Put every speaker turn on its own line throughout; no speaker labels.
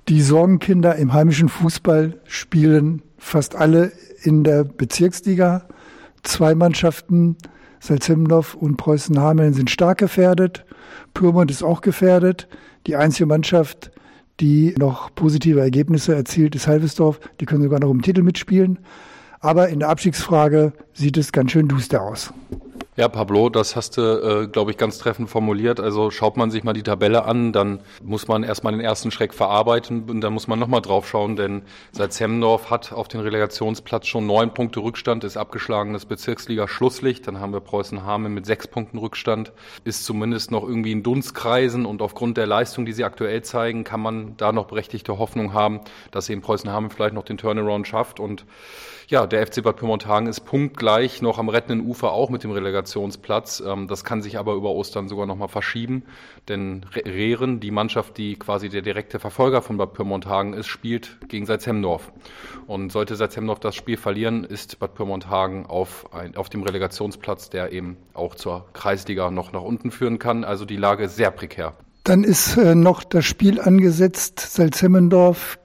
Die Sorgenkinder im heimischen Fußball spielen fast alle in der Bezirksliga. 2 Mannschaften, Salzhemmendorf und Preußen-Hameln, sind stark gefährdet. Pyrmont ist auch gefährdet. Die einzige Mannschaft, die noch positive Ergebnisse erzielt, ist Halvesdorf. Die können sogar noch um den Titel mitspielen. Aber in der Abstiegsfrage sieht es ganz schön duster aus.
Ja, Pablo, das hast du, glaube ich, ganz treffend formuliert. Also schaut man sich mal die Tabelle an, dann muss man erstmal den ersten Schreck verarbeiten und dann muss man nochmal drauf schauen, denn Salzhemmendorf hat auf den Relegationsplatz schon 9 Punkte Rückstand, ist abgeschlagenes Bezirksliga-Schlusslicht. Dann haben wir Preußen-Hameln mit 6 Punkten Rückstand, ist zumindest noch irgendwie in Dunstkreisen und aufgrund der Leistung, die sie aktuell zeigen, kann man da noch berechtigte Hoffnung haben, dass eben Preußen-Hameln vielleicht noch den Turnaround schafft. Und ja, der FC Bad Pyrmont-Hagen ist punktgleich noch am rettenden Ufer auch mit dem Relegationsplatz. Das kann sich aber über Ostern sogar noch mal verschieben, denn Rehren, die Mannschaft, die quasi der direkte Verfolger von Bad Pyrmont-Hagen ist, spielt gegen Salzhemmendorf. Und sollte Salzhemmendorf das Spiel verlieren, ist Bad Pyrmont-Hagen auf dem Relegationsplatz, der eben auch zur Kreisliga noch nach unten führen kann. Also die Lage ist sehr prekär.
Dann ist noch das Spiel angesetzt, Salzhemmendorf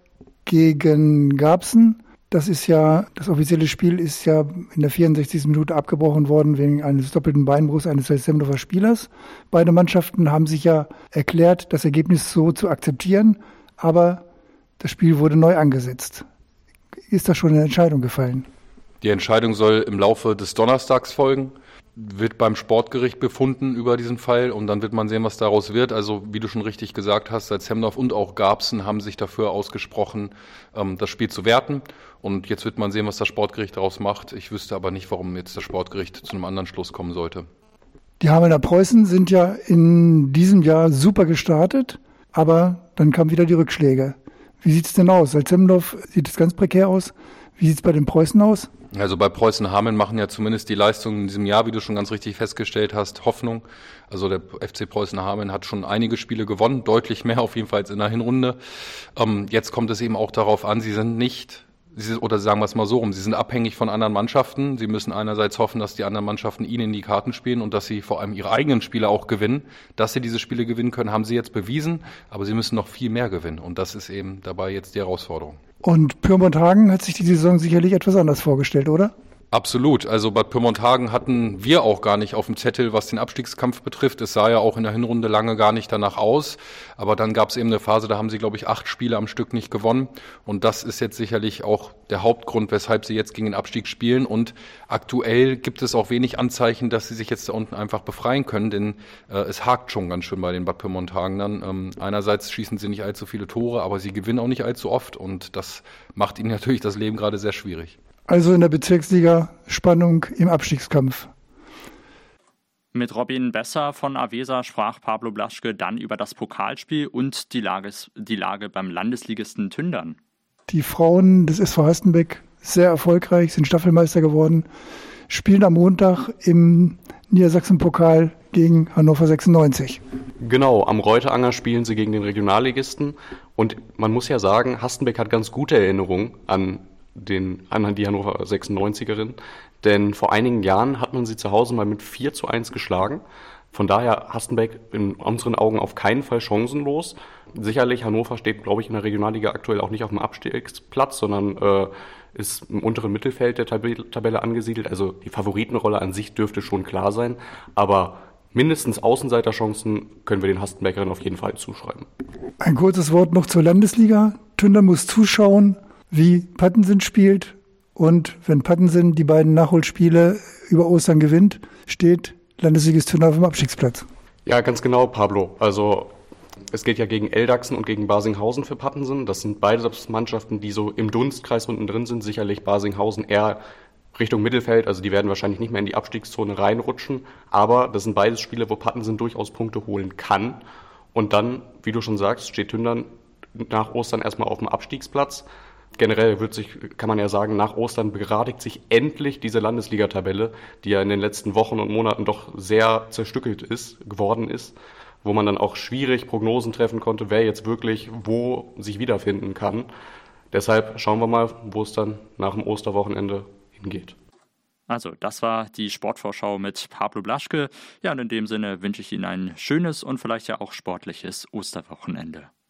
gegen Garbsen. Das offizielle Spiel ist ja in der 64. Minute abgebrochen worden wegen eines doppelten Beinbruchs eines Salzhemmendorfer Spielers. Beide Mannschaften haben sich ja erklärt, das Ergebnis so zu akzeptieren, aber das Spiel wurde neu angesetzt. Ist da schon eine Entscheidung gefallen?
Die Entscheidung soll im Laufe des Donnerstags folgen, wird beim Sportgericht befunden über diesen Fall und dann wird man sehen, was daraus wird. Also wie du schon richtig gesagt hast, Salzhemmendorf und auch Garbsen haben sich dafür ausgesprochen, das Spiel zu werten. Und jetzt wird man sehen, was das Sportgericht daraus macht. Ich wüsste aber nicht, warum jetzt das Sportgericht zu einem anderen Schluss kommen sollte.
Die Hamelner Preußen sind ja in diesem Jahr super gestartet, aber dann kamen wieder die Rückschläge. Wie sieht es denn aus? Salzhemmendorf sieht es ganz prekär aus. Wie sieht es bei den Preußen aus?
Also bei Preußen-Hameln machen ja zumindest die Leistungen in diesem Jahr, wie du schon ganz richtig festgestellt hast, Hoffnung. Also der FC Preußen-Hameln hat schon einige Spiele gewonnen, deutlich mehr auf jeden Fall als in der Hinrunde. Jetzt kommt es eben auch darauf an, sie sind sagen wir es mal so rum, sie sind abhängig von anderen Mannschaften. Sie müssen einerseits hoffen, dass die anderen Mannschaften ihnen in die Karten spielen und dass sie vor allem ihre eigenen Spiele auch gewinnen. Dass sie diese Spiele gewinnen können, haben sie jetzt bewiesen, aber sie müssen noch viel mehr gewinnen. Und das ist eben dabei jetzt die Herausforderung.
Und Pyrmont-Hagen hat sich die Saison sicherlich etwas anders vorgestellt, oder?
Absolut. Also Bad Pyrmont-Hagen hatten wir auch gar nicht auf dem Zettel, was den Abstiegskampf betrifft. Es sah ja auch in der Hinrunde lange gar nicht danach aus. Aber dann gab es eben eine Phase, da haben sie, glaube ich, 8 Spiele am Stück nicht gewonnen. Und das ist jetzt sicherlich auch der Hauptgrund, weshalb sie jetzt gegen den Abstieg spielen. Und aktuell gibt es auch wenig Anzeichen, dass sie sich jetzt da unten einfach befreien können. Denn es hakt schon ganz schön bei den Bad Pyrmont-Hagenern. Einerseits schießen sie nicht allzu viele Tore, aber sie gewinnen auch nicht allzu oft. Und das macht ihnen natürlich das Leben gerade sehr schwierig.
Also in der Bezirksliga Spannung im Abstiegskampf.
Mit Robin Besser von Avesa sprach Pablo Blaschke dann über das Pokalspiel und die Lage beim Landesligisten Tündern.
Die Frauen des SV Hastenbeck, sehr erfolgreich, sind Staffelmeister geworden, spielen am Montag im Niedersachsen-Pokal gegen Hannover 96.
Genau, am Reuteranger spielen sie gegen den Regionalligisten. Und man muss ja sagen, Hastenbeck hat ganz gute Erinnerungen an die Hannover 96erin, denn vor einigen Jahren hat man sie zu Hause mal mit 4:1 geschlagen. Von daher Hastenbeck in unseren Augen auf keinen Fall chancenlos. Sicherlich, Hannover steht, glaube ich, in der Regionalliga aktuell auch nicht auf dem Abstiegsplatz, sondern ist im unteren Mittelfeld der Tabelle angesiedelt. Also die Favoritenrolle an sich dürfte schon klar sein, aber mindestens Außenseiterchancen können wir den Hastenbeckerinnen auf jeden Fall zuschreiben.
Ein kurzes Wort noch zur Landesliga. Tünder muss zuschauen, wie Pattensen spielt, und wenn Pattensen die beiden Nachholspiele über Ostern gewinnt, steht Landesligist Tünder auf dem Abstiegsplatz.
Ja, ganz genau, Pablo. Also es geht ja gegen Eldachsen und gegen Basinghausen für Pattensen. Das sind beide Mannschaften, die so im Dunstkreis unten drin sind. Sicherlich Basinghausen eher Richtung Mittelfeld, also die werden wahrscheinlich nicht mehr in die Abstiegszone reinrutschen. Aber das sind beides Spiele, wo Pattensen durchaus Punkte holen kann. Und dann, wie du schon sagst, steht Tündern nach Ostern erstmal auf dem Abstiegsplatz. Generell kann man ja sagen, nach Ostern begradigt sich endlich diese Landesliga-Tabelle, die ja in den letzten Wochen und Monaten doch sehr zerstückelt geworden ist, wo man dann auch schwierig Prognosen treffen konnte, wer jetzt wirklich wo sich wiederfinden kann. Deshalb schauen wir mal, wo es dann nach dem Osterwochenende hingeht.
Also, das war die Sportvorschau mit Pablo Blaschke. Ja, und in dem Sinne wünsche ich Ihnen ein schönes und vielleicht ja auch sportliches Osterwochenende.